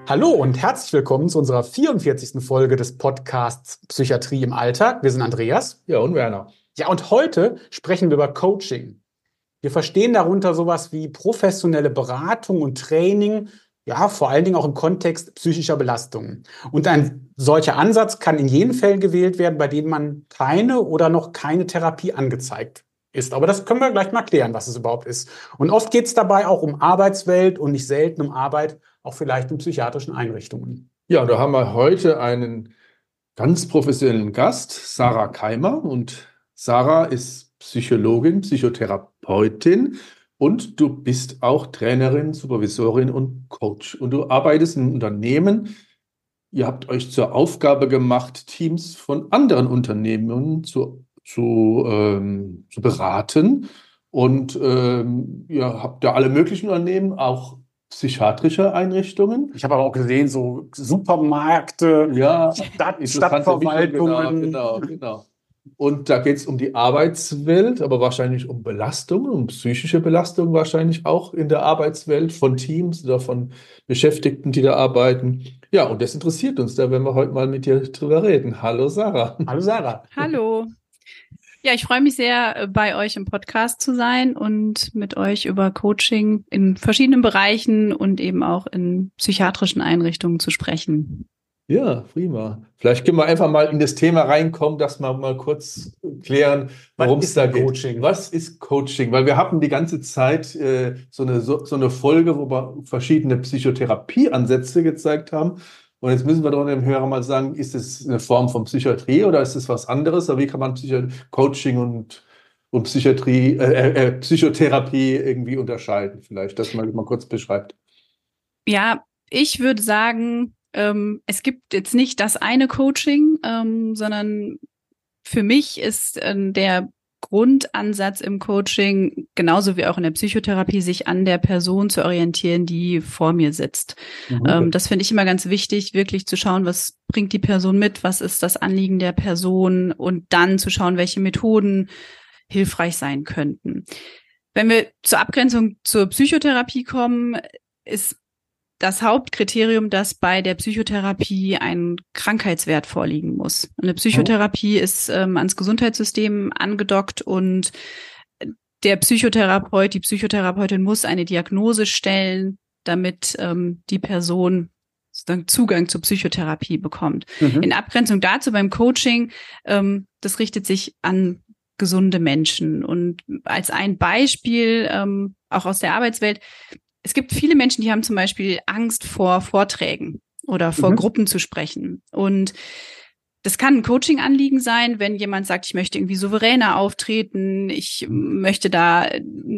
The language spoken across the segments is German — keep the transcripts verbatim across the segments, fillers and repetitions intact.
Hallo und herzlich willkommen zu unserer vierundvierzigsten Folge des Podcasts Psychiatrie im Alltag. Wir sind Andreas. Ja, und Werner. Ja, und heute sprechen wir über Coaching. Wir verstehen darunter sowas wie professionelle Beratung und Training, ja, vor allen Dingen auch im Kontext psychischer Belastungen. Und ein solcher Ansatz kann in jenen Fällen gewählt werden, bei denen man keine oder noch keine Therapie angezeigt ist. Aber das können wir gleich mal klären, was es überhaupt ist. Und oft geht es dabei auch um Arbeitswelt und nicht selten um Arbeit, auch vielleicht in psychiatrischen Einrichtungen. Ja, da haben wir heute einen ganz professionellen Gast, Sarah Keimer. Und Sarah ist Psychologin, Psychotherapeutin und du bist auch Trainerin, Supervisorin und Coach. Und du arbeitest in einem Unternehmen. Ihr habt euch zur Aufgabe gemacht, Teams von anderen Unternehmen zu, zu, ähm, zu beraten. Und ähm, ihr habt da alle möglichen Unternehmen, auch psychiatrische Einrichtungen. Ich habe aber auch gesehen, so Supermärkte, Ja, Stadt, interessante Stadtverwaltungen. Genau, genau, genau. Und da geht es um die Arbeitswelt, aber wahrscheinlich um Belastungen, um psychische Belastungen wahrscheinlich auch in der Arbeitswelt von Teams oder von Beschäftigten, die da arbeiten. Ja, und das interessiert uns, da werden wir heute mal mit dir drüber reden. Hallo Sarah. Hallo Sarah. Hallo. Ja, ich freue mich sehr, bei euch im Podcast zu sein und mit euch über Coaching in verschiedenen Bereichen und eben auch in psychiatrischen Einrichtungen zu sprechen. Ja, prima. Vielleicht können wir einfach mal in das Thema reinkommen, dass wir mal kurz klären, worum es da geht. Coaching? Was ist Coaching? Weil wir hatten die ganze Zeit äh, so eine, so, so eine Folge, wo wir verschiedene Psychotherapieansätze gezeigt haben. Und jetzt müssen wir doch dem Hörer mal sagen, ist es eine Form von Psychiatrie oder ist es was anderes? Aber wie kann man Psycho- Coaching und, und Psychiatrie, äh, äh, Psychotherapie irgendwie unterscheiden? Vielleicht, dass man mal kurz beschreibt. Ja, ich würde sagen, ähm, es gibt jetzt nicht das eine Coaching, ähm, sondern für mich ist äh, der Grundansatz im Coaching, genauso wie auch in der Psychotherapie, sich an der Person zu orientieren, die vor mir sitzt. Mhm. Ähm, das finde ich immer ganz wichtig, wirklich zu schauen, was bringt die Person mit, was ist das Anliegen der Person und dann zu schauen, welche Methoden hilfreich sein könnten. Wenn wir zur Abgrenzung zur Psychotherapie kommen, ist das Hauptkriterium, dass bei der Psychotherapie ein Krankheitswert vorliegen muss. Eine Psychotherapie ist ähm, ans Gesundheitssystem angedockt und der Psychotherapeut, die Psychotherapeutin muss eine Diagnose stellen, damit ähm, die Person sozusagen Zugang zur Psychotherapie bekommt. Mhm. In Abgrenzung dazu beim Coaching, ähm, das richtet sich an gesunde Menschen. Und als ein Beispiel, ähm, auch aus der Arbeitswelt, es gibt viele Menschen, die haben zum Beispiel Angst vor Vorträgen oder vor mhm. Gruppen zu sprechen. Und das kann ein Coaching-Anliegen sein, wenn jemand sagt, ich möchte irgendwie souveräner auftreten, ich möchte da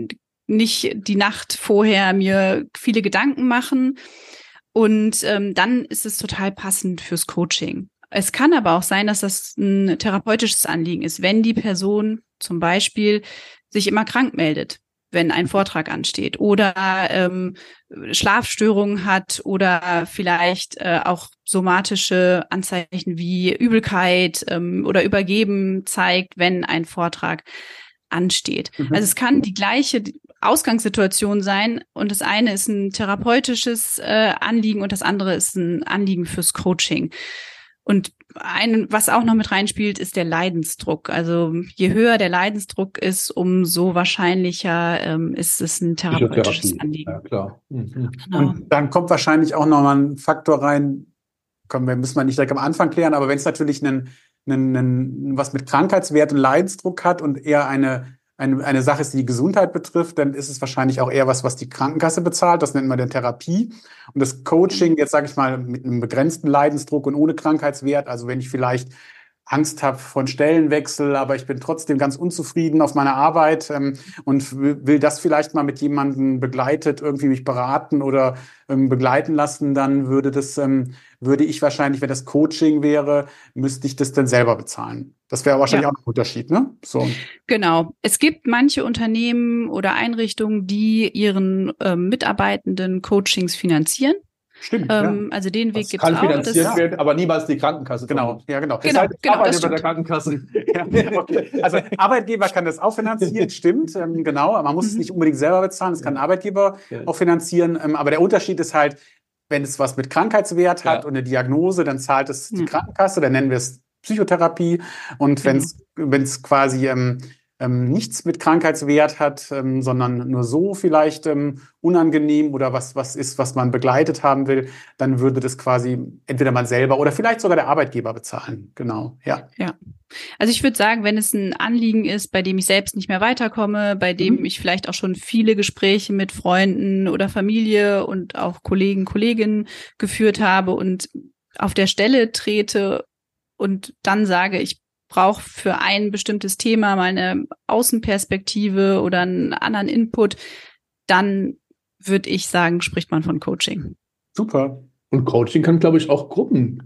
nicht die Nacht vorher mir viele Gedanken machen. Und ähm, dann ist es total passend fürs Coaching. Es kann aber auch sein, dass das ein therapeutisches Anliegen ist, wenn die Person zum Beispiel sich immer krank meldet, wenn ein Vortrag ansteht oder ähm, Schlafstörungen hat oder vielleicht äh, auch somatische Anzeichen wie Übelkeit ähm, oder Übergeben zeigt, wenn ein Vortrag ansteht. Mhm. Also es kann die gleiche Ausgangssituation sein und das eine ist ein therapeutisches äh, Anliegen und das andere ist ein Anliegen fürs Coaching. Und ein, was auch noch mit reinspielt, ist der Leidensdruck. Also je höher der Leidensdruck ist, umso wahrscheinlicher ähm, ist es ein therapeutisches Anliegen. Ja, klar. Mhm. Genau. Und dann kommt wahrscheinlich auch noch mal ein Faktor rein, komm, wir müssen wir nicht direkt am Anfang klären, aber wenn es natürlich einen, einen, einen, was mit Krankheitswert und Leidensdruck hat und eher eine Eine, eine Sache ist, die die Gesundheit betrifft, dann ist es wahrscheinlich auch eher was, was die Krankenkasse bezahlt. Das nennt man dann Therapie. Und das Coaching, jetzt sage ich mal, mit einem begrenzten Leidensdruck und ohne Krankheitswert. Also wenn ich vielleicht Angst habe von Stellenwechsel, aber ich bin trotzdem ganz unzufrieden auf meiner Arbeit ähm, und will das vielleicht mal mit jemandem begleitet irgendwie mich beraten oder ähm, begleiten lassen, dann würde das ähm, würde ich wahrscheinlich, wenn das Coaching wäre, müsste ich das dann selber bezahlen. Das wäre wahrscheinlich ja auch ein Unterschied, ne? So. Genau. Es gibt manche Unternehmen oder Einrichtungen, die ihren ähm, Mitarbeitenden Coachings finanzieren. Stimmt, ähm, ja. Also den Weg gibt es es auch. Kann finanziert das werden, aber niemals die Krankenkasse. Genau, ja, genau. Genau, das heißt, genau, Arbeiter das bei der Krankenkasse. Ja, okay. Also Arbeitgeber kann das auch finanzieren, stimmt, ähm, genau. Man muss mhm. es nicht unbedingt selber bezahlen, das kann ein Arbeitgeber ja. auch finanzieren. Ähm, aber der Unterschied ist halt, wenn es was mit Krankheitswert hat Ja. und eine Diagnose, dann zahlt es die Ja. Krankenkasse, dann nennen wir es Psychotherapie. Und wenn es wenn es quasi ähm, ähm, nichts mit Krankheitswert hat, ähm, sondern nur so vielleicht ähm, unangenehm oder was, was ist, was man begleitet haben will, dann würde das quasi entweder man selber oder vielleicht sogar der Arbeitgeber bezahlen. Genau, ja. Ja. Also ich würde sagen, wenn es ein Anliegen ist, bei dem ich selbst nicht mehr weiterkomme, bei dem Mhm. ich vielleicht auch schon viele Gespräche mit Freunden oder Familie und auch Kollegen, Kolleginnen geführt habe und auf der Stelle trete und dann sage, ich brauche für ein bestimmtes Thema mal eine Außenperspektive oder einen anderen Input, dann würde ich sagen, spricht man von Coaching. Super. Und Coaching kann, glaube ich, auch Gruppen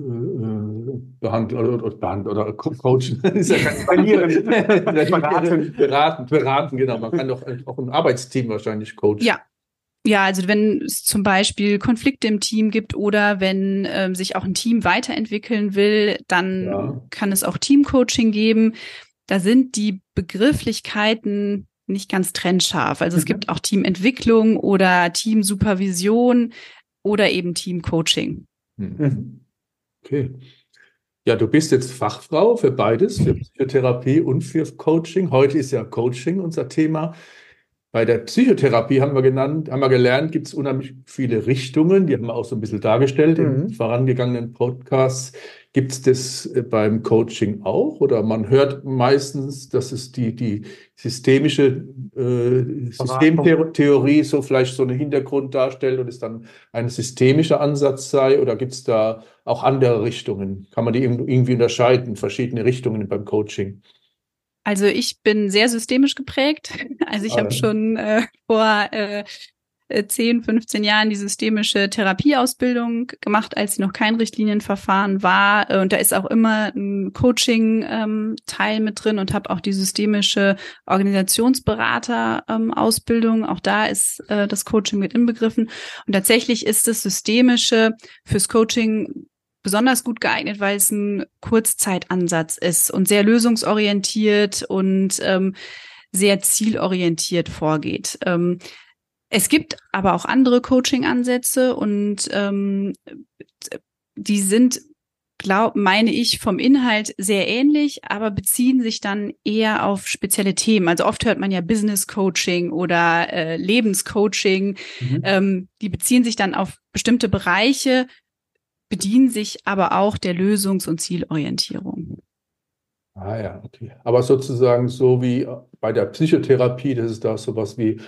äh, behandeln oder, oder behandeln oder coachen. Ist ja kein Trainieren. Beraten. Beraten, beraten, genau. Man kann doch auch ein Arbeitsteam wahrscheinlich coachen. Ja. Ja, also wenn es zum Beispiel Konflikte im Team gibt oder wenn ähm, sich auch ein Team weiterentwickeln will, dann Ja. kann es auch Teamcoaching geben. Da sind die Begrifflichkeiten nicht ganz trennscharf. Also es Mhm. gibt auch Teamentwicklung oder Teamsupervision oder eben Teamcoaching. Hm. Mhm. Okay. Ja, du bist jetzt Fachfrau für beides, für Psychotherapie und für Coaching. Heute ist ja Coaching unser Thema. Bei der Psychotherapie haben wir genannt, haben wir gelernt, gibt es unheimlich viele Richtungen. Die haben wir auch so ein bisschen dargestellt in Mhm. vorangegangenen Podcasts. Gibt es das äh, beim Coaching auch? Oder man hört meistens, dass es die, die systemische äh, Systemtheorie so vielleicht so einen Hintergrund darstellt und es dann ein systemischer Ansatz sei? Oder gibt es da auch andere Richtungen? Kann man die irgendwie unterscheiden, verschiedene Richtungen beim Coaching? Also ich bin sehr systemisch geprägt. Also ich Ah, habe ja. schon äh, vor äh, zehn, fünfzehn Jahren die systemische Therapieausbildung gemacht, als sie noch kein Richtlinienverfahren war. Und da ist auch immer ein Coaching-Teil ähm, mit drin und habe auch die systemische Organisationsberater-Ausbildung. Ähm, auch da ist äh, das Coaching mit inbegriffen. Und tatsächlich ist das Systemische fürs Coaching besonders gut geeignet, weil es ein Kurzzeitansatz ist und sehr lösungsorientiert und ähm, sehr zielorientiert vorgeht. Ähm, es gibt aber auch andere Coaching-Ansätze und ähm, die sind, glaub, meine ich, vom Inhalt sehr ähnlich, aber beziehen sich dann eher auf spezielle Themen. Also oft hört man ja Business-Coaching oder äh, Lebenscoaching. Mhm. Ähm, die beziehen sich dann auf bestimmte Bereiche, bedienen sich aber auch der Lösungs- und Zielorientierung. Ah ja, okay. Aber sozusagen so wie bei der Psychotherapie, das ist da sowas wie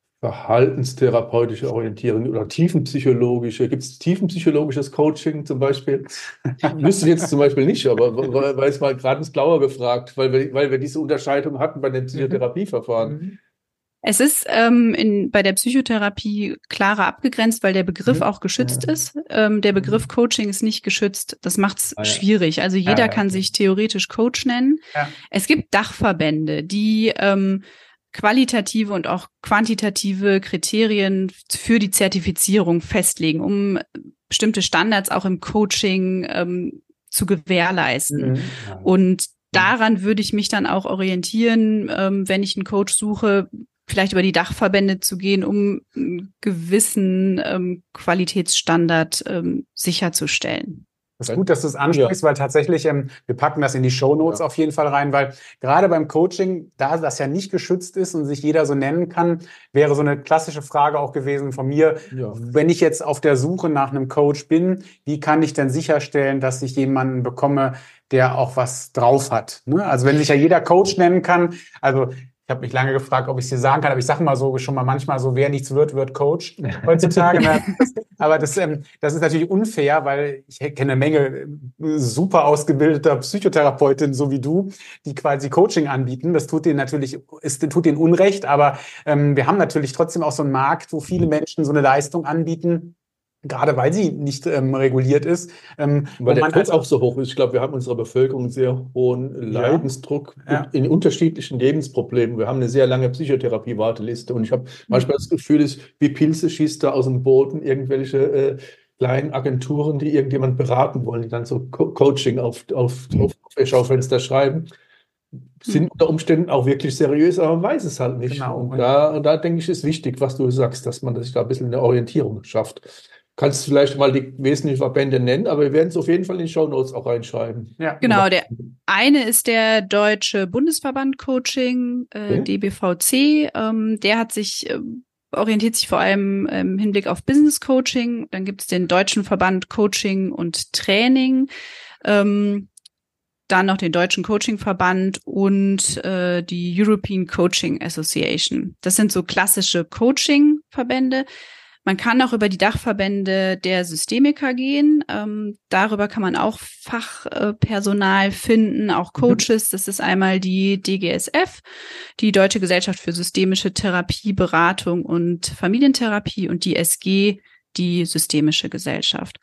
verhaltenstherapeutische Orientierung oder tiefenpsychologische. Gibt es tiefenpsychologisches Coaching zum Beispiel? Ich wüsste jetzt zum Beispiel nicht, aber weil es mal gerade ins Blaue gefragt, weil wir, weil wir diese Unterscheidung hatten bei den Psychotherapieverfahren. Mhm. Es ist ähm, in, bei der Psychotherapie klarer abgegrenzt, weil der Begriff Mhm. auch geschützt Ja. ist. Ähm, der Begriff Coaching ist nicht geschützt. Das macht es Ah, ja. schwierig. Also jeder Ja, ja, kann okay. sich theoretisch Coach nennen. Ja. Es gibt Dachverbände, die ähm, qualitative und auch quantitative Kriterien für die Zertifizierung festlegen, um bestimmte Standards auch im Coaching ähm, zu gewährleisten. Mhm. Und daran würde ich mich dann auch orientieren, ähm, wenn ich einen Coach suche, vielleicht über die Dachverbände zu gehen, um einen gewissen ähm, Qualitätsstandard ähm, sicherzustellen. Das ist gut, dass du es ansprichst, weil tatsächlich, ähm, wir packen das in die Shownotes Ja. auf jeden Fall rein, weil gerade beim Coaching, da das ja nicht geschützt ist und sich jeder so nennen kann, wäre so eine klassische Frage auch gewesen von mir, Ja. wenn ich jetzt auf der Suche nach einem Coach bin, wie kann ich denn sicherstellen, dass ich jemanden bekomme, der auch was drauf hat? Ne? Also wenn sich ja jeder Coach nennen kann, also ich habe mich lange gefragt, ob ich es dir sagen kann, aber ich sage mal so schon mal manchmal so, wer nichts wird, wird Coach heutzutage. Aber das, ähm, das ist natürlich unfair, weil ich kenne eine Menge super ausgebildeter Psychotherapeutinnen, so wie du, die quasi Coaching anbieten. Das tut denen natürlich, ist, tut denen Unrecht, aber ähm, wir haben natürlich trotzdem auch so einen Markt, wo viele Menschen so eine Leistung anbieten, gerade weil sie nicht ähm, reguliert ist. Ähm, Weil wo der man Druck als auch so hoch ist. Ich glaube, wir haben in unserer Bevölkerung einen sehr hohen Leidensdruck Ja. in unterschiedlichen Lebensproblemen. Wir haben eine sehr lange Psychotherapie-Warteliste und ich habe manchmal das Gefühl, es wie Pilze schießt da aus dem Boden irgendwelche äh, kleinen Agenturen, die irgendjemand beraten wollen, die dann so Co Coaching auf, auf, auf, auf Schaufenster schreiben. Sind unter Umständen auch wirklich seriös, aber man weiß es halt nicht. Genau. Und da, und da denke ich, ist wichtig, was du sagst, dass man sich da ein bisschen eine Orientierung schafft. Kannst du vielleicht mal die wesentlichen Verbände nennen, aber wir werden es auf jeden Fall in die Shownotes auch reinschreiben. Ja. Genau, der eine ist der Deutsche Bundesverband Coaching, äh, okay. D B V C. Ähm, der hat sich, äh, orientiert sich vor allem im Hinblick auf Business Coaching. Dann gibt es den Deutschen Verband Coaching und Training. Ähm, dann noch den Deutschen Coaching-Verband und äh, die European Coaching Association. Das sind so klassische Coaching-Verbände. Man kann auch über die Dachverbände der Systemiker gehen. Ähm, darüber kann man auch Fachpersonal finden, auch Coaches. Das ist einmal die D G S F, die Deutsche Gesellschaft für systemische Therapie, Beratung und Familientherapie, und die S G, die Systemische Gesellschaft.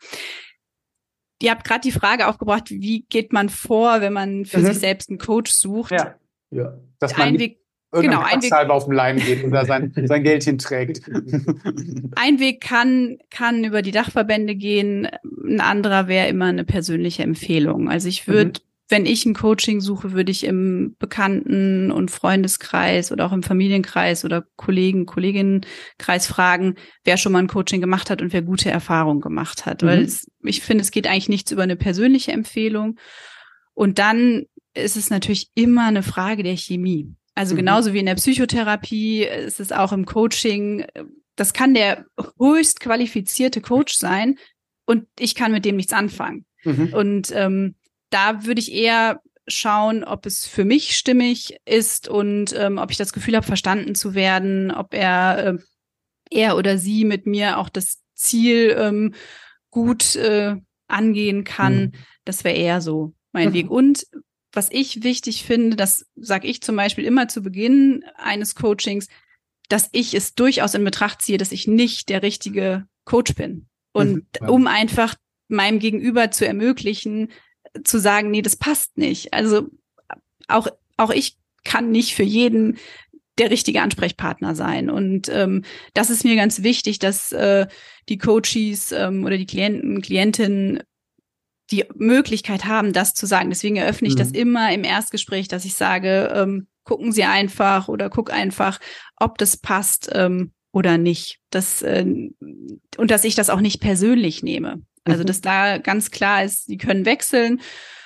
Ihr habt gerade die Frage aufgebracht, wie geht man vor, wenn man für mhm. sich selbst einen Coach sucht? Ja, ja. Dass man ein Weg, genau, ein Weg auf dem Leim geht oder sein, sein Geld hinträgt. Ein Weg kann, kann über die Dachverbände gehen. Ein anderer wäre immer eine persönliche Empfehlung. Also ich würde, mhm. wenn ich ein Coaching suche, würde ich im Bekannten- und Freundeskreis oder auch im Familienkreis oder Kollegen, Kolleginnenkreis fragen, wer schon mal ein Coaching gemacht hat und wer gute Erfahrungen gemacht hat. Mhm. Weil es, ich finde, es geht eigentlich nichts über eine persönliche Empfehlung. Und dann ist es natürlich immer eine Frage der Chemie. Also mhm. genauso wie in der Psychotherapie ist es auch im Coaching. Das kann der höchst qualifizierte Coach sein und ich kann mit dem nichts anfangen. Mhm. Und ähm, da würde ich eher schauen, ob es für mich stimmig ist und ähm, ob ich das Gefühl habe, verstanden zu werden, ob er, äh, er oder sie mit mir auch das Ziel ähm, gut äh, angehen kann. Mhm. Das wäre eher so mein mhm. Weg. Und was ich wichtig finde, das sage ich zum Beispiel immer zu Beginn eines Coachings, dass ich es durchaus in Betracht ziehe, dass ich nicht der richtige Coach bin. Und mhm. um einfach meinem Gegenüber zu ermöglichen, zu sagen, nee, das passt nicht. Also auch auch ich kann nicht für jeden der richtige Ansprechpartner sein. Und ähm, das ist mir ganz wichtig, dass äh, die Coaches ähm, oder die Klienten, Klientinnen die Möglichkeit haben, das zu sagen. Deswegen eröffne ich mhm. das immer im Erstgespräch, dass ich sage, ähm, gucken Sie einfach oder guck einfach, ob das passt ähm, oder nicht. Das, äh, und dass ich das auch nicht persönlich nehme. Also, dass da ganz klar ist, Sie können wechseln.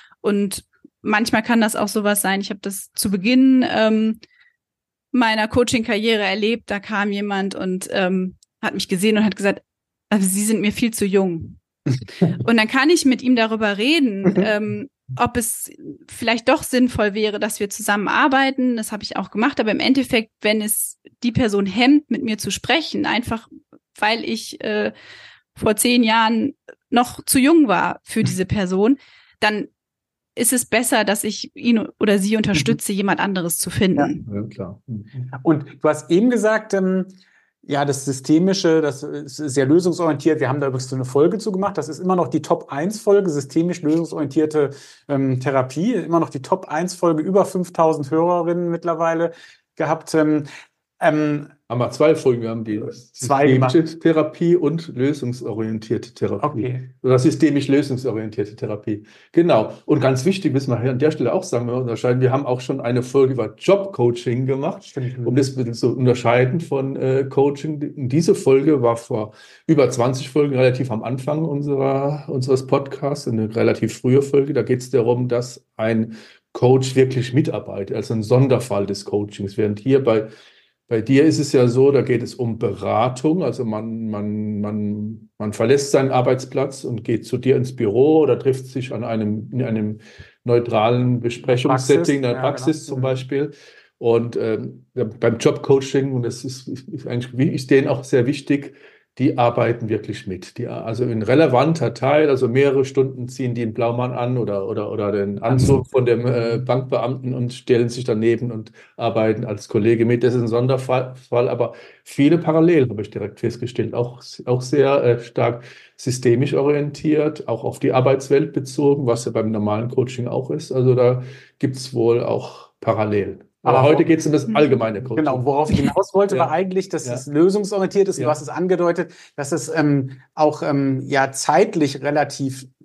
Und manchmal kann das auch sowas sein. Ich habe das zu Beginn ähm, meiner Coaching-Karriere erlebt. Da kam jemand und ähm, hat mich gesehen und hat gesagt, also Sie sind mir viel zu jung. Und dann kann ich mit ihm darüber reden, ähm, ob es vielleicht doch sinnvoll wäre, dass wir zusammenarbeiten. Das habe ich auch gemacht. Aber im Endeffekt, wenn es die Person hemmt, mit mir zu sprechen, einfach weil ich äh, vor zehn Jahren noch zu jung war für diese Person, dann ist es besser, dass ich ihn oder sie unterstütze, mhm. jemand anderes zu finden. Ja, ja klar. Und du hast eben gesagt, ähm, ja, das Systemische, das ist sehr lösungsorientiert. Wir haben da übrigens so eine Folge zu gemacht. Das ist immer noch die Top eins Folge, systemisch lösungsorientierte ähm, Therapie. Immer noch die Top eins Folge, über fünftausend Hörerinnen mittlerweile gehabt. Ähm, ähm, haben wir zwei Folgen, wir haben die systemische Therapie und lösungsorientierte Therapie. Okay. Oder systemisch lösungsorientierte Therapie. Genau. Und ganz wichtig, müssen wir hier an der Stelle auch sagen, wir unterscheiden, wir haben auch schon eine Folge über Jobcoaching gemacht, Stimmt. um das ein bisschen zu unterscheiden von äh, Coaching. Diese Folge war vor über zwanzig Folgen relativ am Anfang unserer, unseres Podcasts, eine relativ frühe Folge. Da geht es darum, dass ein Coach wirklich mitarbeitet, also ein Sonderfall des Coachings. Während hier bei Bei dir ist es ja so, da geht es um Beratung, also man, man, man, man verlässt seinen Arbeitsplatz und geht zu dir ins Büro oder trifft sich an einem, in einem neutralen Besprechungssetting, in der ja, Praxis genau. zum Beispiel. Und ähm, beim Jobcoaching, und das ist, ist eigentlich ist denen auch sehr wichtig, die arbeiten wirklich mit. Die, also ein relevanter Teil, also mehrere Stunden ziehen die einen Blaumann an oder, oder, oder den Anzug von dem äh, Bankbeamten und stellen sich daneben und arbeiten als Kollege mit. Das ist ein Sonderfall, aber viele parallel, habe ich direkt festgestellt, auch, auch sehr äh, stark systemisch orientiert, auch auf die Arbeitswelt bezogen, was ja beim normalen Coaching auch ist. Also da gibt es wohl auch parallel. Aber, Aber heute geht es um das allgemeine Coaching. Genau, worauf ich hinaus wollte, ja. war eigentlich, dass ja. es lösungsorientiert ist. Ja. Und du hast es angedeutet, dass es ähm, auch ähm, ja zeitlich relativ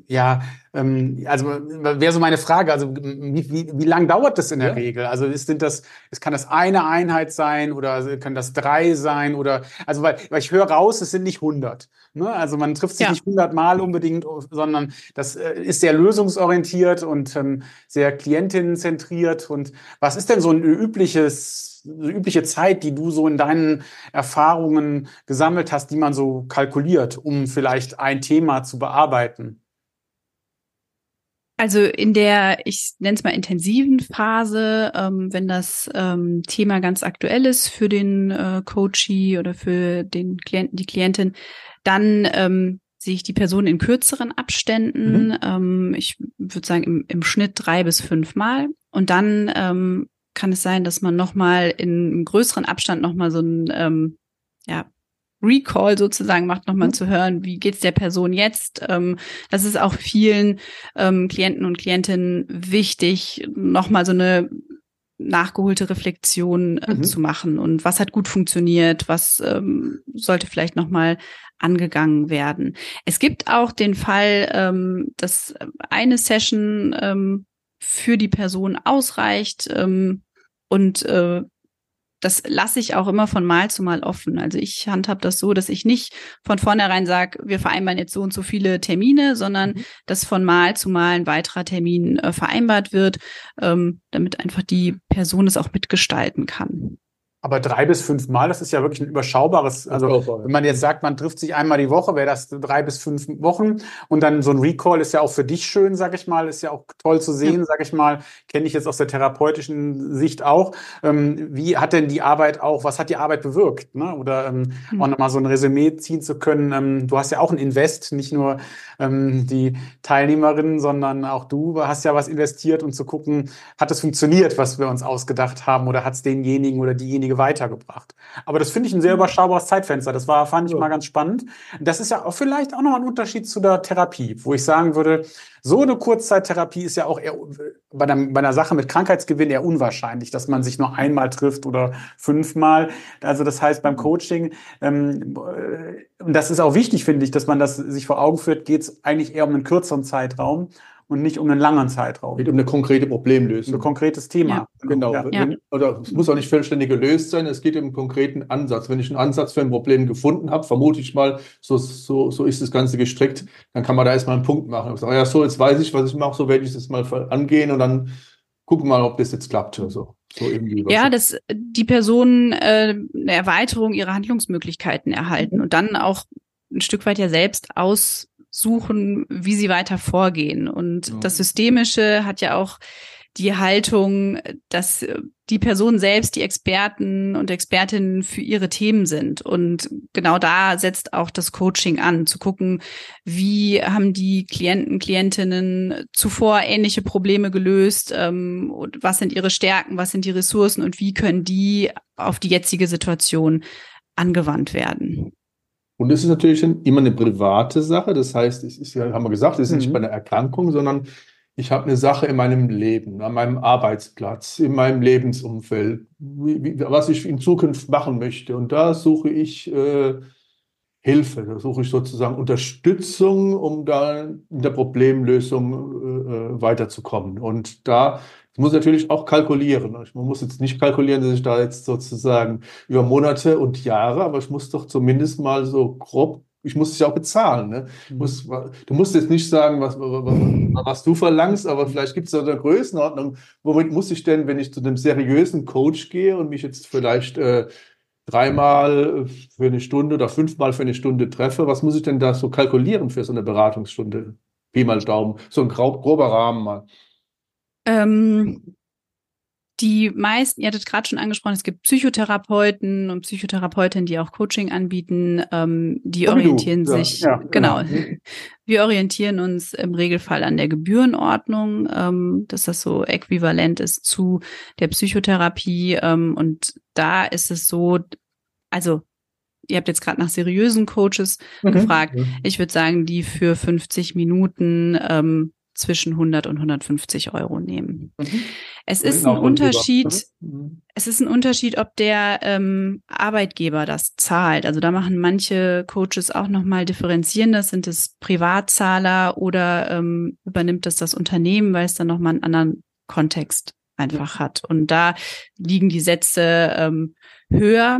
Ja, ähm, also wäre so meine Frage, also wie, wie, wie lang dauert das in der Ja. Regel? Also ist, sind das, es kann das eine Einheit sein oder können das drei sein oder, also weil, weil ich höre raus, es sind nicht hundert. Ne? Also man trifft sich Ja. nicht hundert Mal unbedingt, sondern das äh, ist sehr lösungsorientiert und ähm, sehr klientinnenzentriert. Und was ist denn so ein übliches, eine übliche Zeit, die du so in deinen Erfahrungen gesammelt hast, die man so kalkuliert, um vielleicht ein Thema zu bearbeiten? Also in der, ich nenne es mal intensiven Phase, ähm, wenn das ähm, Thema ganz aktuell ist für den äh, Coachee oder für den Klienten, die Klientin, dann ähm, sehe ich die Person in kürzeren Abständen. Mhm. Ähm, ich würde sagen im, im Schnitt drei bis fünf Mal. Und dann ähm, kann es sein, dass man nochmal in einem größeren Abstand nochmal so ein ähm, ja, Recall sozusagen macht, nochmal Mhm. zu hören, wie geht's der Person jetzt. Ähm, das ist auch vielen ähm, Klienten und Klientinnen wichtig, nochmal so eine nachgeholte Reflexion äh, Mhm. zu machen. Und was hat gut funktioniert, was ähm, sollte vielleicht nochmal angegangen werden. Es gibt auch den Fall, ähm, dass eine Session ähm, für die Person ausreicht ähm, und äh, das lasse ich auch immer von Mal zu Mal offen. Also ich handhab das so, dass ich nicht von vornherein sage, wir vereinbaren jetzt so und so viele Termine, sondern Mhm. dass von Mal zu Mal ein weiterer Termin äh, vereinbart wird, ähm, damit einfach die Person es auch mitgestalten kann. Aber drei bis fünf Mal, das ist ja wirklich ein überschaubares, also Überschaubar, ja. wenn man jetzt sagt, man trifft sich einmal die Woche, wäre das drei bis fünf Wochen und dann so ein Recall ist ja auch für dich schön, sag ich mal, ist ja auch toll zu sehen, Ja. sag ich mal, kenne ich jetzt aus der therapeutischen Sicht auch. Ähm, wie hat denn die Arbeit auch, was hat die Arbeit bewirkt, ne? Oder ähm, Hm. auch nochmal so ein Resümee ziehen zu können. Ähm, du hast ja auch ein Invest, nicht nur ähm, die Teilnehmerinnen, sondern auch du hast ja was investiert und zu gucken, hat es funktioniert, was wir uns ausgedacht haben oder hat es denjenigen oder diejenige weitergebracht. Aber das finde ich ein sehr überschaubares Zeitfenster. Das war, fand ich Ja. mal ganz spannend. Das ist ja auch vielleicht auch noch ein Unterschied zu der Therapie, wo ich sagen würde, so eine Kurzzeittherapie ist ja auch eher bei einer, bei einer Sache mit Krankheitsgewinn eher unwahrscheinlich, dass man sich nur einmal trifft oder fünfmal. Also das heißt beim Coaching, ähm, und das ist auch wichtig, finde ich, dass man das sich vor Augen führt, geht es eigentlich eher um einen kürzeren Zeitraum und nicht um einen langen Zeitraum. Geht um eine konkrete Problemlösung. Ein konkretes Thema. Ja. Genau. Ja. Wenn, oder es muss auch nicht vollständig gelöst sein, es geht um einen konkreten Ansatz. Wenn ich einen Ansatz für ein Problem gefunden habe, vermute ich mal, so, so, so ist das Ganze gestrickt, dann kann man da erstmal einen Punkt machen. Ich sage, ja, so, jetzt weiß ich, was ich mache, so werde ich das mal angehen und dann gucken wir mal, ob das jetzt klappt. So, so irgendwie Ja, dass die Personen äh, eine Erweiterung ihrer Handlungsmöglichkeiten erhalten und dann auch ein Stück weit ja selbst aussuchen, wie sie weiter vorgehen. Und Ja. das Systemische hat ja auch die Haltung, dass die Personen selbst die Experten und Expertinnen für ihre Themen sind. Und genau da setzt auch das Coaching an, zu gucken, wie haben die Klienten, Klientinnen zuvor ähnliche Probleme gelöst, ähm, und was sind ihre Stärken, was sind die Ressourcen und wie können die auf die jetzige Situation angewandt werden. Und es ist natürlich immer eine private Sache. Das heißt, es ist ja, haben wir gesagt, es ist Mhm. nicht bei einer Erkrankung, sondern ich habe eine Sache in meinem Leben, an meinem Arbeitsplatz, in meinem Lebensumfeld, wie, wie, was ich in Zukunft machen möchte. Und da suche ich äh, Hilfe, da suche ich sozusagen Unterstützung, um da in der Problemlösung äh, weiterzukommen. Und da muss ich natürlich auch kalkulieren. Man muss jetzt nicht kalkulieren, dass ich da jetzt sozusagen über Monate und Jahre, aber ich muss doch zumindest mal so grob, ich muss es ja auch bezahlen. Ne? Mhm. Muss, du musst jetzt nicht sagen, was, was, was du verlangst, aber vielleicht gibt es da eine Größenordnung. Womit muss ich denn, wenn ich zu einem seriösen Coach gehe und mich jetzt vielleicht äh, dreimal für eine Stunde oder fünfmal für eine Stunde treffe, was muss ich denn da so kalkulieren für so eine Beratungsstunde? Pi mal Daumen, so ein grob, grober Rahmen mal. Ähm, die meisten, ihr hattet gerade schon angesprochen, es gibt Psychotherapeuten und Psychotherapeutinnen, die auch Coaching anbieten, ähm, die So wie du. orientieren Ja, sich, ja, genau. genau. Wir orientieren uns im Regelfall an der Gebührenordnung, ähm, dass das so äquivalent ist zu der Psychotherapie. Ähm, und da ist es so, also ihr habt jetzt gerade nach seriösen Coaches Mhm. gefragt. Ich würde sagen, die für fünfzig Minuten ähm, zwischen hundert und hundertfünfzig Euro nehmen. Mhm. Es ist ein Unterschied, mhm. es ist ein Unterschied, ob der ähm, Arbeitgeber das zahlt. Also da machen manche Coaches auch nochmal differenzieren, das sind es Privatzahler oder ähm, übernimmt das das Unternehmen, weil es dann nochmal einen anderen Kontext einfach hat. Und da liegen die Sätze ähm, höher.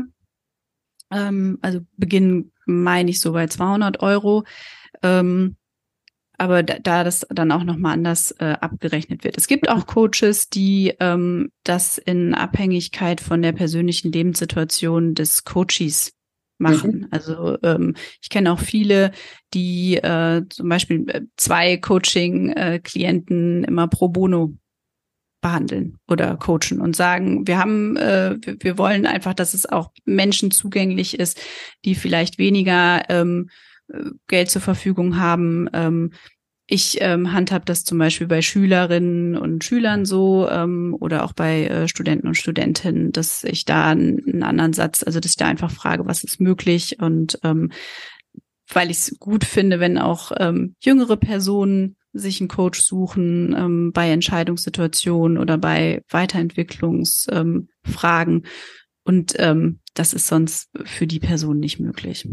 Ähm, also beginnen, meine ich, so bei zweihundert Euro. Ähm, aber da, da das dann auch nochmal anders äh, abgerechnet wird. Es gibt auch Coaches, die ähm, das in Abhängigkeit von der persönlichen Lebenssituation des Coaches machen. Mhm. Also ähm, ich kenne auch viele, die äh, zum Beispiel zwei Coaching-Klienten äh, immer pro bono behandeln oder coachen und sagen, wir haben, äh, wir, wir wollen einfach, dass es auch Menschen zugänglich ist, die vielleicht weniger ähm, Geld zur Verfügung haben. Ähm, ich ähm, handhab das zum Beispiel bei Schülerinnen und Schülern so ähm, oder auch bei äh, Studenten und Studentinnen, dass ich da einen, einen anderen Satz, also dass ich da einfach frage, was ist möglich und ähm, weil ich es gut finde, wenn auch ähm, jüngere Personen sich einen Coach suchen ähm, bei Entscheidungssituationen oder bei Weiterentwicklungsfragen. Ähm, und ähm, das ist sonst für die Person nicht möglich.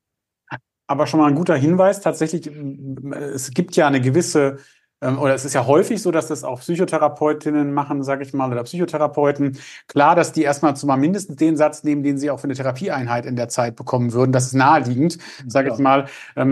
Aber schon mal ein guter Hinweis. Tatsächlich, es gibt ja eine gewisse, oder es ist ja häufig so, dass das auch Psychotherapeutinnen machen, sage ich mal, oder Psychotherapeuten. Klar, dass die erstmal zumal mindestens den Satz nehmen, den sie auch für eine Therapieeinheit in der Zeit bekommen würden. Das ist naheliegend, sage ja. ich mal,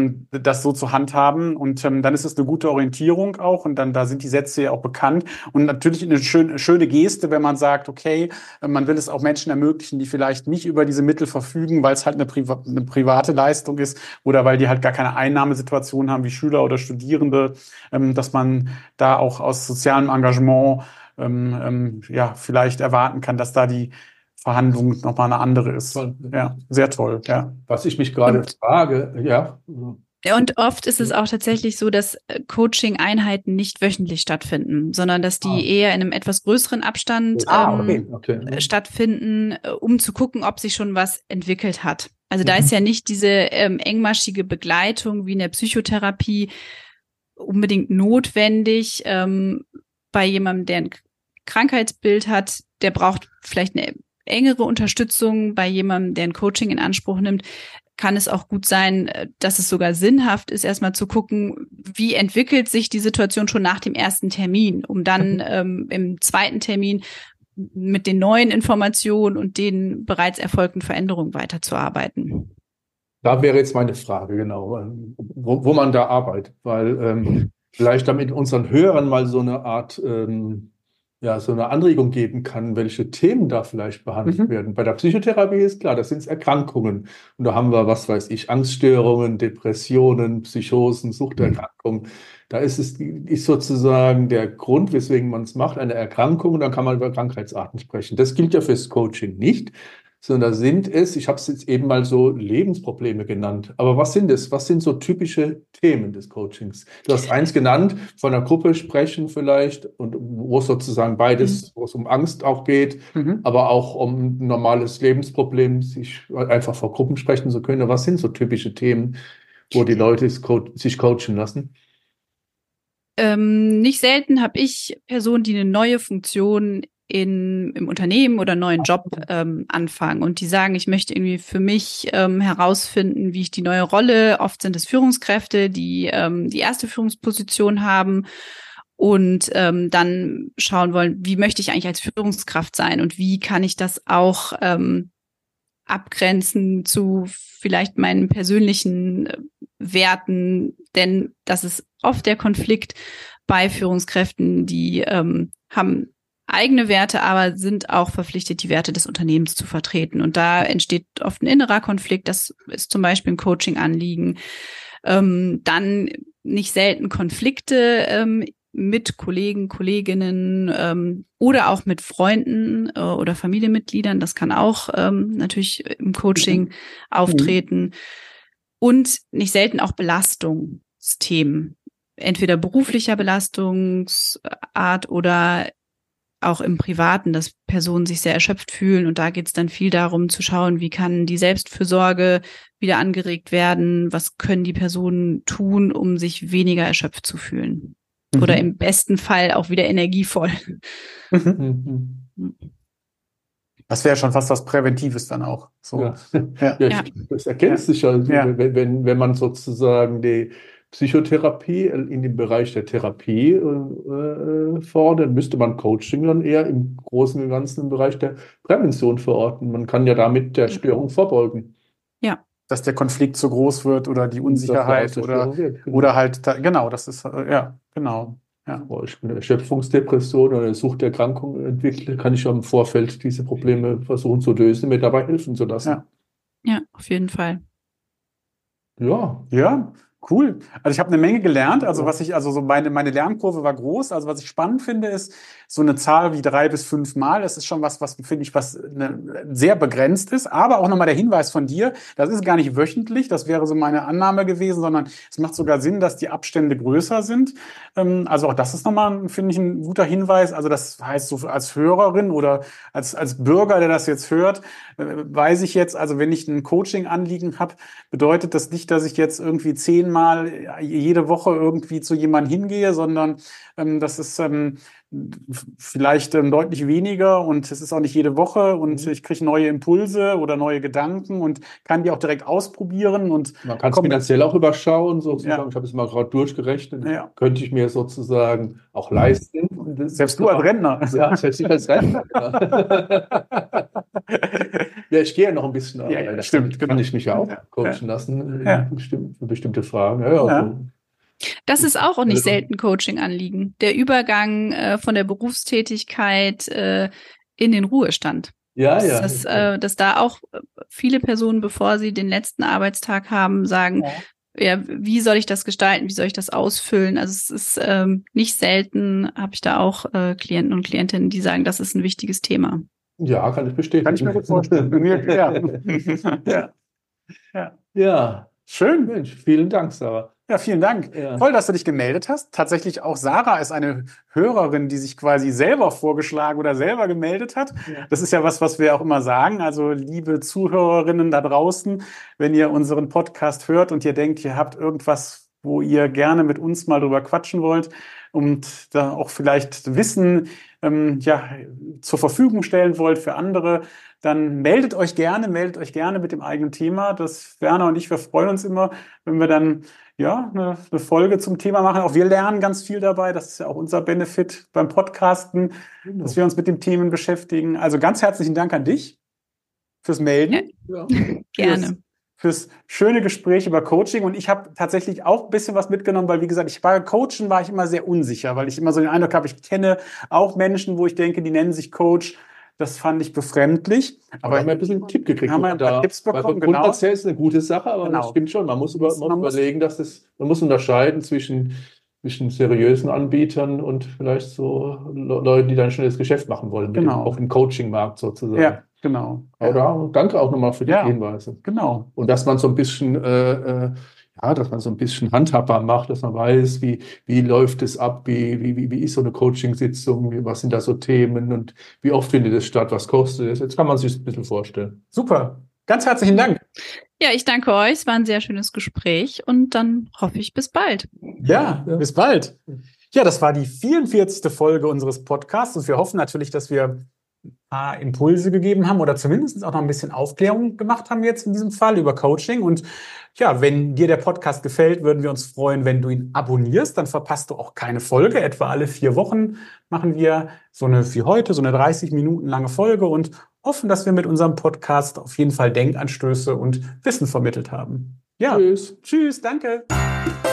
das so zu handhaben. Und dann ist es eine gute Orientierung auch. Und dann da sind die Sätze ja auch bekannt. Und natürlich eine schöne, schöne Geste, wenn man sagt, okay, man will es auch Menschen ermöglichen, die vielleicht nicht über diese Mittel verfügen, weil es halt eine, Priva- eine private Leistung ist oder weil die halt gar keine Einnahmesituation haben wie Schüler oder Studierende, dass man da auch aus sozialem Engagement ähm, ähm, ja vielleicht erwarten kann, dass da die Verhandlung nochmal eine andere ist. Toll. Ja, sehr toll. Ja. Was ich mich gerade und, frage, ja. Und oft ist es auch tatsächlich so, dass Coaching-Einheiten nicht wöchentlich stattfinden, sondern dass die ah. eher in einem etwas größeren Abstand ah, okay. Ähm, okay. stattfinden, um zu gucken, ob sich schon was entwickelt hat. Also mhm. da ist ja nicht diese ähm, engmaschige Begleitung wie in der Psychotherapie unbedingt notwendig ähm, bei jemandem, der ein Krankheitsbild hat, der braucht vielleicht eine engere Unterstützung. Bei jemandem, der ein Coaching in Anspruch nimmt, kann es auch gut sein, dass es sogar sinnhaft ist, erstmal zu gucken, wie entwickelt sich die Situation schon nach dem ersten Termin, um dann mhm. ähm, im zweiten Termin mit den neuen Informationen und den bereits erfolgten Veränderungen weiterzuarbeiten. Da wäre jetzt meine Frage, genau, wo, wo man da arbeitet, weil ähm, vielleicht damit unseren Hörern mal so eine Art, ähm, ja, so eine Anregung geben kann, welche Themen da vielleicht behandelt mhm. werden. Bei der Psychotherapie ist klar, das sind Erkrankungen. Und da haben wir, was weiß ich, Angststörungen, Depressionen, Psychosen, Suchterkrankungen. Da ist es ist sozusagen der Grund, weswegen man es macht, eine Erkrankung, und dann kann man über Krankheitsarten sprechen. Das gilt ja fürs Coaching nicht. Sondern da sind es, ich habe es jetzt eben mal so Lebensprobleme genannt. Aber was sind es? Was sind so typische Themen des Coachings? Du hast eins genannt, von einer Gruppe sprechen vielleicht, und wo es sozusagen beides, mhm. wo es um Angst auch geht, mhm. aber auch um ein normales Lebensproblem, sich einfach vor Gruppen sprechen zu können. Was sind so typische Themen, wo die Leute sich coachen lassen? Ähm, nicht selten habe ich Personen, die eine neue Funktion in, im Unternehmen oder einen neuen Job ähm, anfangen und die sagen, ich möchte irgendwie für mich ähm, herausfinden, wie ich die neue Rolle, oft sind es Führungskräfte, die ähm, die erste Führungsposition haben und ähm, dann schauen wollen, wie möchte ich eigentlich als Führungskraft sein und wie kann ich das auch ähm, abgrenzen zu vielleicht meinen persönlichen Werten, denn das ist oft der Konflikt bei Führungskräften, die ähm, haben eigene Werte, aber sind auch verpflichtet, die Werte des Unternehmens zu vertreten. Und da entsteht oft ein innerer Konflikt. Das ist zum Beispiel ein Coaching-Anliegen. Ähm, dann nicht selten Konflikte ähm, mit Kollegen, Kolleginnen ähm, oder auch mit Freunden äh, oder Familienmitgliedern. Das kann auch ähm, natürlich im Coaching mhm. auftreten. Und nicht selten auch Belastungsthemen. Entweder beruflicher Belastungsart oder auch im Privaten, dass Personen sich sehr erschöpft fühlen. Und da geht es dann viel darum zu schauen, wie kann die Selbstfürsorge wieder angeregt werden? Was können die Personen tun, um sich weniger erschöpft zu fühlen? Mhm. Oder im besten Fall auch wieder energievoll. Mhm. Das wäre schon fast was Präventives dann auch. So. Ja. Ja. Ja, ich, das ergänzt sich ja, Ja. wenn, wenn, wenn man sozusagen die Psychotherapie in dem Bereich der Therapie äh, fordert, müsste man Coaching dann eher im Großen und Ganzen im Bereich der Prävention verorten. Man kann ja damit der Störung vorbeugen. Ja. Dass der Konflikt zu groß wird oder die Unsicherheit oder, wird, genau. oder halt, da, genau, das ist, ja, genau. Ja. Bevor ich eine Erschöpfungsdepression oder eine Suchterkrankung entwickle, kann ich ja im Vorfeld diese Probleme versuchen zu lösen, mir dabei helfen zu lassen. Ja, ja, auf jeden Fall. Ja. Ja, cool. Also ich habe eine Menge gelernt. Also was ich, also so meine, meine Lernkurve war groß. Also was ich spannend finde, ist so eine Zahl wie drei bis fünf Mal. Das ist schon was, was finde ich, was eine, sehr begrenzt ist. Aber auch nochmal der Hinweis von dir, das ist gar nicht wöchentlich. Das wäre so meine Annahme gewesen, sondern es macht sogar Sinn, dass die Abstände größer sind. Also auch das ist nochmal, finde ich, ein guter Hinweis. Also das heißt, so als Hörerin oder als, als Bürger, der das jetzt hört, weiß ich jetzt, also wenn ich ein Coaching-Anliegen habe, bedeutet das nicht, dass ich jetzt irgendwie zehnmal jede Woche irgendwie zu jemandem hingehe, sondern ähm, das ist ähm, vielleicht ähm, deutlich weniger und es ist auch nicht jede Woche und Mhm. ich kriege neue Impulse oder neue Gedanken und kann die auch direkt ausprobieren. Und man kann es finanziell auch überschauen, sozusagen. Ja. Ich habe es mal gerade durchgerechnet. Ja. Könnte ich mir sozusagen auch leisten. Selbst du als Rentner. Ja, selbst ich als Rentner. Ja, ich gehe ja noch ein bisschen Ja, arbeiten. ja, stimmt, kann genau. ich mich ja auch Ja. coachen lassen Ja. bestimmte, für bestimmte Fragen. Ja, ja, Ja. so. Das ist auch nicht selten Coaching-Anliegen. Der Übergang äh, von der Berufstätigkeit äh, in den Ruhestand. Ja, ja. Dass, äh, dass da auch viele Personen, bevor sie den letzten Arbeitstag haben, sagen, ja. ja, wie soll ich das gestalten, wie soll ich das ausfüllen? Also es ist ähm, nicht selten, habe ich da auch äh, Klienten und Klientinnen, die sagen, das ist ein wichtiges Thema. Ja, kann ich bestätigen. Kann ich mir gut vorstellen. ja. Ja. Ja. Ja. Schön. Mensch, vielen Dank, Sarah. Ja, vielen Dank. Ja. Toll, dass du dich gemeldet hast. Tatsächlich auch Sarah ist eine Hörerin, die sich quasi selber vorgeschlagen oder selber gemeldet hat. Ja. Das ist ja was, was wir auch immer sagen. Also liebe Zuhörerinnen da draußen, wenn ihr unseren Podcast hört und ihr denkt, ihr habt irgendwas, wo ihr gerne mit uns mal drüber quatschen wollt und da auch vielleicht Wissen ähm, ja, zur Verfügung stellen wollt für andere, dann meldet euch gerne, meldet euch gerne mit dem eigenen Thema. Das Werner und ich, wir freuen uns immer, wenn wir dann ja eine, eine Folge zum Thema machen. Auch wir lernen ganz viel dabei. Das ist ja auch unser Benefit beim Podcasten, genau. dass wir uns mit den Themen beschäftigen. Also ganz herzlichen Dank an dich fürs Melden. Ja. Gerne. Fürs, fürs schöne Gespräch über Coaching. Und ich habe tatsächlich auch ein bisschen was mitgenommen, weil, wie gesagt, ich war Coachen war ich immer sehr unsicher, weil ich immer so den Eindruck habe, ich kenne auch Menschen, wo ich denke, die nennen sich Coach. Das fand ich befremdlich. Aber haben wir ein bisschen einen Tipp gekriegt. Haben wir ein paar da, Tipps bekommen, genau. Grundsätzlich ist eine gute Sache, aber genau. das stimmt schon. Man muss, über, man man muss überlegen, dass das, man muss unterscheiden zwischen, zwischen seriösen Anbietern und vielleicht so Leuten, die dann schnell das Geschäft machen wollen, genau. dem, auf dem Coaching-Markt sozusagen. Ja, genau. Aber ja. danke auch nochmal für die ja, Hinweise. Genau. Und dass man so ein bisschen äh, äh, ja, dass man so ein bisschen handhabbar macht, dass man weiß, wie, wie läuft es ab, wie, wie, wie ist so eine Coaching-Sitzung, was sind da so Themen und wie oft findet es statt, was kostet es. Jetzt kann man sich das ein bisschen vorstellen. Super. Ganz herzlichen Dank. Ja, ich danke euch. Es war ein sehr schönes Gespräch und dann hoffe ich bis bald. Ja, ja. bis bald. Ja, das war die vierundvierzigste Folge unseres Podcasts und wir hoffen natürlich, dass wir ein paar Impulse gegeben haben oder zumindest auch noch ein bisschen Aufklärung gemacht haben jetzt in diesem Fall über Coaching. Und ja, wenn dir der Podcast gefällt, würden wir uns freuen, wenn du ihn abonnierst. Dann verpasst du auch keine Folge. Etwa alle vier Wochen machen wir so eine, wie heute, so eine dreißig Minuten lange Folge und hoffen, dass wir mit unserem Podcast auf jeden Fall Denkanstöße und Wissen vermittelt haben. Ja, tschüss. Tschüss, danke.